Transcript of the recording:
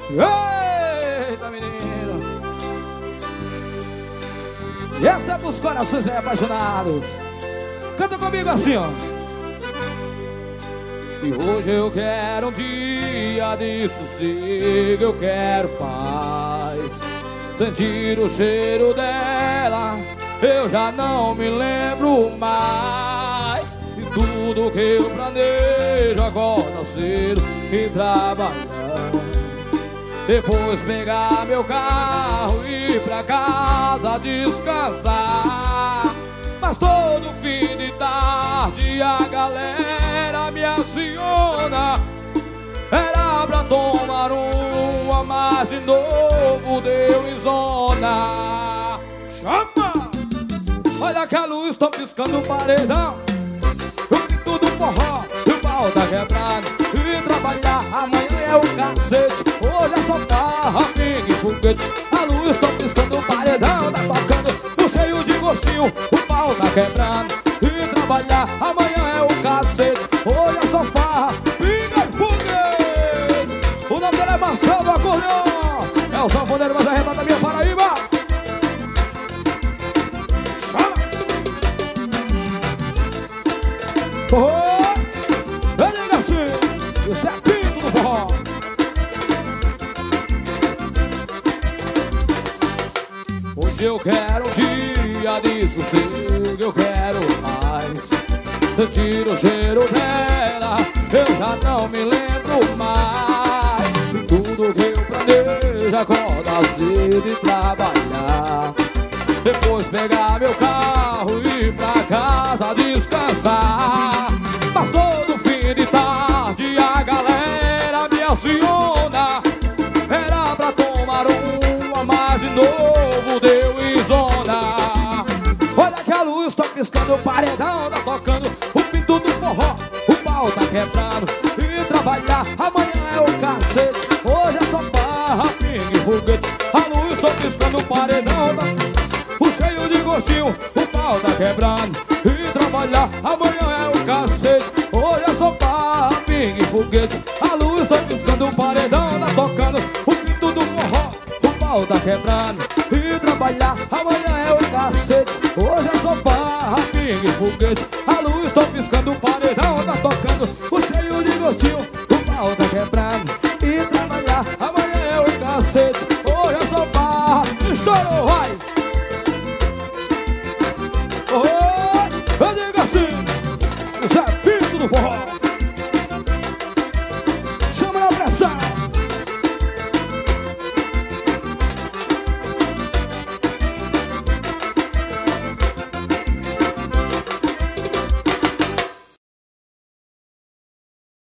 Eita, menino! E essa é pros corações apaixonados. Canta comigo assim, ó. E hoje eu quero um dia de sossego, eu quero paz. Sentir o cheiro dela, eu já não me lembro mais. E tudo que eu planejo, acorda cedo e trabalhar. Depois pegar meu carro e ir pra casa descansar. Mas todo fim de tarde a galera me aciona. Era pra tomar uma, mas de novo deu em zona. Chama! Olha que a luz tá piscando o paredão. O pinto do forró, o pau tá quebrado. E trabalhar amanhã é o cacete. Hoje é só farra, pingue, foguete. A luz tá piscando o paredão, tá tocando no cheio de gostinho. O pau tá quebrado. E trabalhar amanhã é o cacete. Hoje é só farra, pingue, foguete. O nome dele é Marcelo do Acordeão. É o sanfoneiro mais arretado da minha Paraíba. Chama! Oh, eu digo assim, isso é pinto do forró. Hoje eu quero um dia de sossego, eu quero mais. Sentir o cheiro dela, eu já não me lembro mais. Tudo que eu planejo, acorda cedo e trabalhar. Depois pegar meu carro e ir pra casa descansar. Mas todo fim de tarde a galera me aciona. Era pra tomar uma, mas de novo deu em zona. Olha que a luz tá piscando, o paredão tá tocando. O pinto do forró, o pau tá quebrando. E trabalhar amanhã é o cacete. Hoje é só farra, pingue, foguete. A luz tá piscando, o paredão tá cheio de gostinho, o pau tá quebrando. E trabalhar amanhã é o cacete. Hoje é só farra, pingue, foguete. A luz tá piscando, o paredão tá tocando. O pinto do forró, o pau tá quebrando. E trabalhar amanhã é o cacete. Hoje é só farra, pingue, foguete. A luz tá piscando, o paredão tá tocando. O cheio de gostinho, o pau tá quebrando. E trabalhar amanhã é o cacete. Hoje é só farra, estourou.